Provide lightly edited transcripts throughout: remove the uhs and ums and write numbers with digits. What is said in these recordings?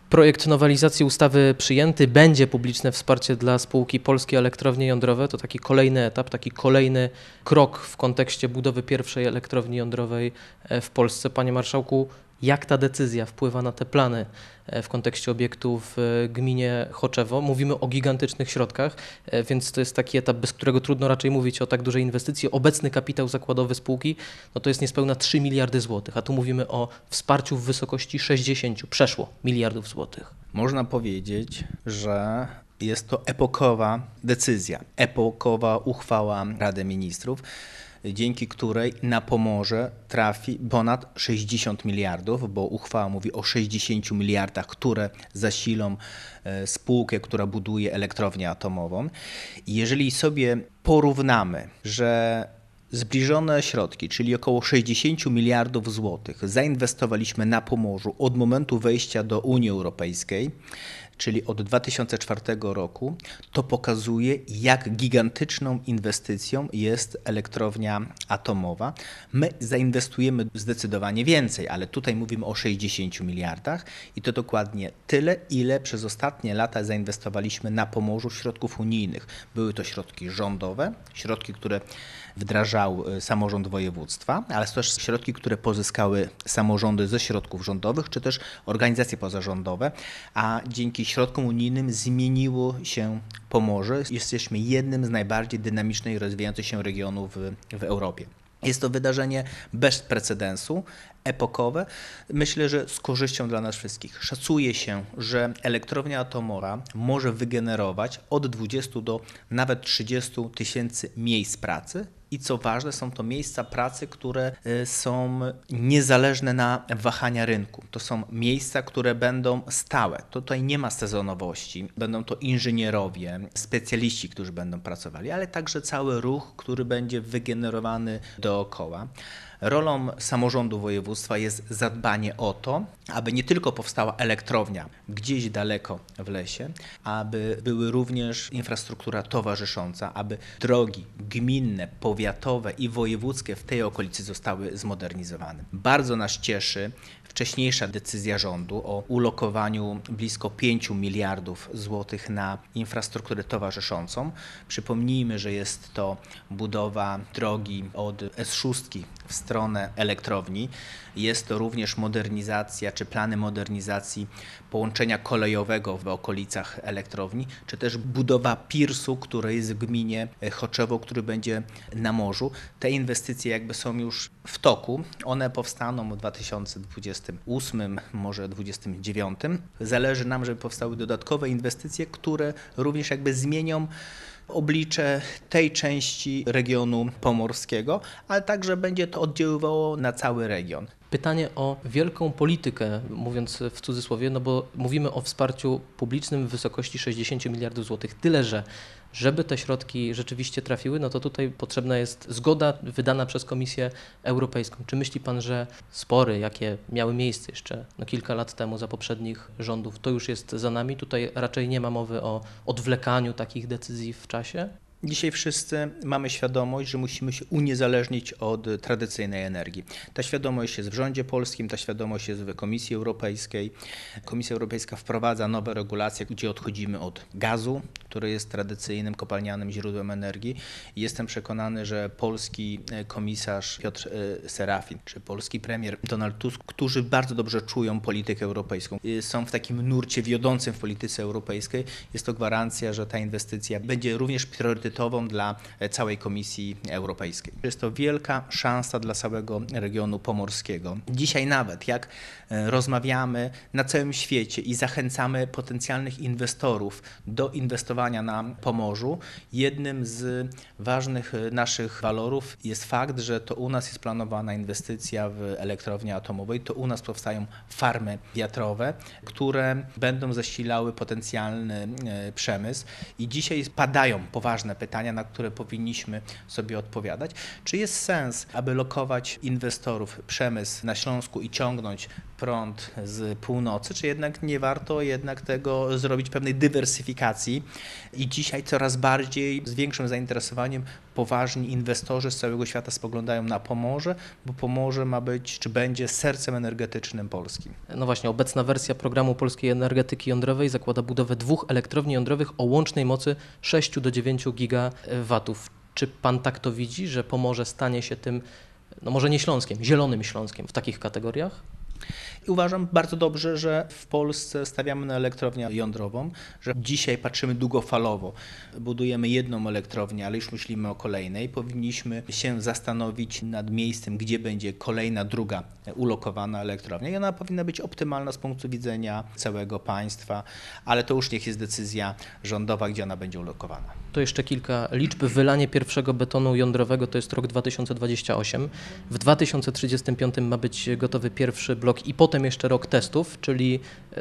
Projekt nowelizacji ustawy przyjęty, będzie publiczne wsparcie dla spółki Polskie Elektrownie Jądrowe. To taki kolejny etap, taki kolejny krok w kontekście budowy pierwszej elektrowni jądrowej w Polsce. Panie marszałku, jak ta decyzja wpływa na te plany w kontekście obiektu w gminie Choczewo? Mówimy o gigantycznych środkach, więc to jest taki etap, bez którego trudno raczej mówić o tak dużej inwestycji. Obecny kapitał zakładowy spółki to jest niespełna 3 miliardy złotych, a tu mówimy o wsparciu w wysokości 60, przeszło miliardów złotych. Można powiedzieć, że jest to epokowa decyzja, epokowa uchwała Rady Ministrów, dzięki której na Pomorze trafi ponad 60 miliardów, bo uchwała mówi o 60 miliardach, które zasilą spółkę, która buduje elektrownię atomową. I jeżeli sobie porównamy, że zbliżone środki, czyli około 60 miliardów złotych zainwestowaliśmy na Pomorzu od momentu wejścia do Unii Europejskiej, czyli od 2004 roku, to pokazuje, jak gigantyczną inwestycją jest elektrownia atomowa. My zainwestujemy zdecydowanie więcej, ale tutaj mówimy o 60 miliardach i to dokładnie tyle, ile przez ostatnie lata zainwestowaliśmy na Pomorzu środków unijnych. Były to środki rządowe, środki, które wdrażał samorząd województwa, ale to też środki, które pozyskały samorządy ze środków rządowych, czy też organizacje pozarządowe, a dzięki środkom unijnym zmieniło się Pomorze. Jesteśmy jednym z najbardziej dynamicznie i rozwijających się regionów w Europie. Jest to wydarzenie bez precedensu, epokowe. Myślę, że z korzyścią dla nas wszystkich. Szacuje się, że elektrownia atomowa może wygenerować od 20 do nawet 30 tysięcy miejsc pracy. I co ważne, są to miejsca pracy, które są niezależne na wahania rynku. To są miejsca, które będą stałe. Tutaj nie ma sezonowości. Będą to inżynierowie, specjaliści, którzy będą pracowali, ale także cały ruch, który będzie wygenerowany dookoła. Rolą samorządu województwa jest zadbanie o to, aby nie tylko powstała elektrownia gdzieś daleko w lesie, aby były również infrastruktura towarzysząca, aby drogi gminne, powiatowe i wojewódzkie w tej okolicy zostały zmodernizowane. Bardzo nas cieszy wcześniejsza decyzja rządu o ulokowaniu blisko 5 miliardów złotych na infrastrukturę towarzyszącą. Przypomnijmy, że jest to budowa drogi od S6 w stronę elektrowni. Jest to również modernizacja czy plany modernizacji połączenia kolejowego w okolicach elektrowni, czy też budowa pirsu, który jest w gminie Choczewo, który będzie na morzu. Te inwestycje jakby są już w toku. One powstaną w 2028, może 2029. Zależy nam, żeby powstały dodatkowe inwestycje, które również jakby zmienią oblicze tej części regionu pomorskiego, ale także będzie to oddziaływało na cały region. Pytanie o wielką politykę, mówiąc w cudzysłowie, no bo mówimy o wsparciu publicznym w wysokości 60 miliardów złotych. Tyle, że żeby te środki rzeczywiście trafiły, no to tutaj potrzebna jest zgoda wydana przez Komisję Europejską. Czy myśli Pan, że spory, jakie miały miejsce jeszcze kilka lat temu za poprzednich rządów, to już jest za nami? Tutaj raczej nie ma mowy o odwlekaniu takich decyzji w czasie? Dzisiaj wszyscy mamy świadomość, że musimy się uniezależnić od tradycyjnej energii. Ta świadomość jest w rządzie polskim, ta świadomość jest w Komisji Europejskiej. Komisja Europejska wprowadza nowe regulacje, gdzie odchodzimy od gazu, który jest tradycyjnym kopalnianym źródłem energii. Jestem przekonany, że polski komisarz Piotr Serafin czy polski premier Donald Tusk, którzy bardzo dobrze czują politykę europejską, są w takim nurcie wiodącym w polityce europejskiej. Jest to gwarancja, że ta inwestycja będzie również priorytetową dla całej Komisji Europejskiej. Jest to wielka szansa dla całego regionu pomorskiego. Dzisiaj nawet jak rozmawiamy na całym świecie i zachęcamy potencjalnych inwestorów do inwestowania na Pomorzu, jednym z ważnych naszych walorów jest fakt, że to u nas jest planowana inwestycja w elektrownię atomową, to u nas powstają farmy wiatrowe, które będą zasilały potencjalny przemysł i dzisiaj padają poważne pytania, na które powinniśmy sobie odpowiadać. Czy jest sens, aby lokować inwestorów, przemysł na Śląsku i ciągnąć prąd z północy, czy jednak nie warto jednak tego zrobić pewnej dywersyfikacji i dzisiaj coraz bardziej z większym zainteresowaniem poważni inwestorzy z całego świata spoglądają na Pomorze, bo Pomorze ma być, czy będzie sercem energetycznym Polski. No właśnie, obecna wersja programu polskiej energetyki jądrowej zakłada budowę 2 elektrowni jądrowych o łącznej mocy 6 do 9 gigawatów. Czy pan tak to widzi, że Pomorze stanie się tym, no może nie Śląskiem, zielonym Śląskiem w takich kategoriach? I uważam bardzo dobrze, że w Polsce stawiamy na elektrownię jądrową, że dzisiaj patrzymy długofalowo. Budujemy jedną elektrownię, ale już myślimy o kolejnej. Powinniśmy się zastanowić nad miejscem, gdzie będzie kolejna, druga ulokowana elektrownia. I ona powinna być optymalna z punktu widzenia całego państwa, ale to już niech jest decyzja rządowa, gdzie ona będzie ulokowana. To jeszcze kilka liczb. Wylanie pierwszego betonu jądrowego to jest rok 2028. W 2035 ma być gotowy pierwszy blok i potem jeszcze rok testów, czyli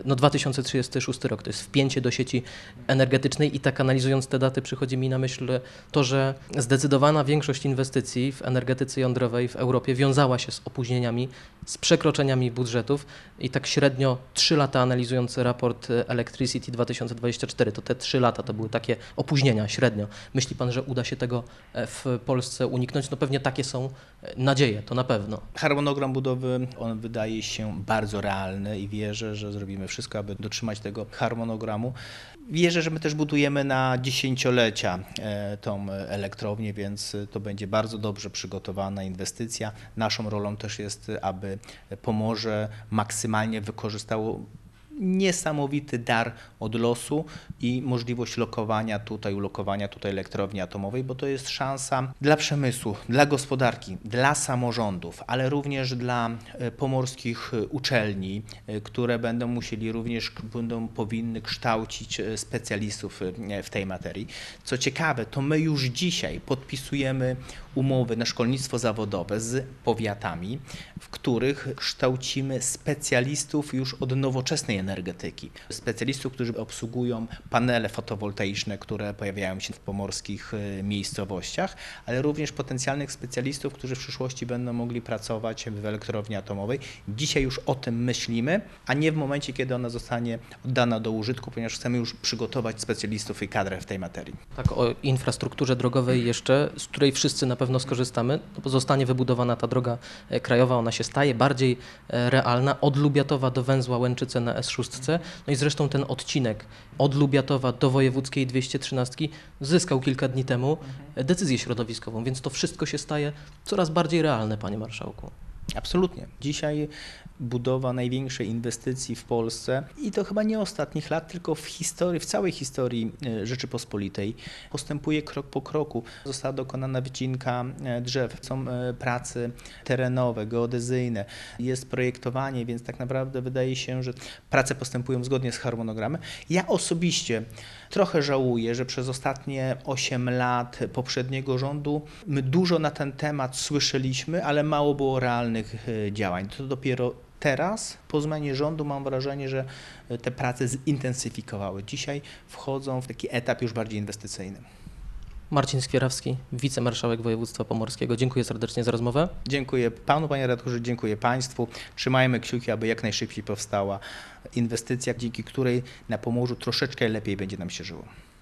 2036 rok. To jest wpięcie do sieci energetycznej i tak analizując te daty przychodzi mi na myśl to, że zdecydowana większość inwestycji w energetyce jądrowej w Europie wiązała się z opóźnieniami, z przekroczeniami budżetów i tak średnio 3 lata analizując raport Electricity 2024, to te 3 lata to były takie opóźnienia średnio. Myśli pan, że uda się tego w Polsce uniknąć? No pewnie takie są nadzieje, to na pewno. Harmonogram budowy, on wydaje się bardzo realny i wierzę, że zrobimy wszystko, aby dotrzymać tego harmonogramu. Wierzę, że my też budujemy na dziesięciolecia tą elektrownię, więc to będzie bardzo dobrze przygotowana inwestycja. Naszą rolą też jest, aby Pomorze maksymalnie wykorzystało niesamowity dar od losu i możliwość ulokowania tutaj elektrowni atomowej, bo to jest szansa dla przemysłu, dla gospodarki, dla samorządów, ale również dla pomorskich uczelni, które powinny kształcić specjalistów w tej materii. Co ciekawe, to my już dzisiaj podpisujemy umowy na szkolnictwo zawodowe z powiatami, w których kształcimy specjalistów już od nowoczesnej energetyki. Specjalistów, którzy obsługują panele fotowoltaiczne, które pojawiają się w pomorskich miejscowościach, ale również potencjalnych specjalistów, którzy w przyszłości będą mogli pracować w elektrowni atomowej. Dzisiaj już o tym myślimy, a nie w momencie, kiedy ona zostanie oddana do użytku, ponieważ chcemy już przygotować specjalistów i kadrę w tej materii. Tak, o infrastrukturze drogowej jeszcze, z której wszyscy na pewno skorzystamy, bo zostanie wybudowana ta droga krajowa, ona się staje bardziej realna, od Lubiatowa do węzła Łęczyce na S6. No i zresztą ten odcinek od Lubiatowa do wojewódzkiej 213 zyskał kilka dni temu decyzję środowiskową, więc to wszystko się staje coraz bardziej realne, panie marszałku. Absolutnie. Dzisiaj budowa największej inwestycji w Polsce i to chyba nie ostatnich lat, tylko w historii, w całej historii Rzeczypospolitej postępuje krok po kroku. Została dokonana wycinka drzew, są prace terenowe, geodezyjne, jest projektowanie, więc tak naprawdę wydaje się, że prace postępują zgodnie z harmonogramem. Ja osobiście trochę żałuję, że przez ostatnie 8 lat poprzedniego rządu my dużo na ten temat słyszeliśmy, ale mało było realnych działań. To dopiero teraz, po zmianie rządu, mam wrażenie, że te prace zintensyfikowały. Dzisiaj wchodzą w taki etap już bardziej inwestycyjny. Marcin Skwierawski, wicemarszałek województwa pomorskiego. Dziękuję serdecznie za rozmowę. Dziękuję panu, panie redaktorze, dziękuję państwu. Trzymajmy kciuki, aby jak najszybciej powstała inwestycja, dzięki której na Pomorzu troszeczkę lepiej będzie nam się żyło.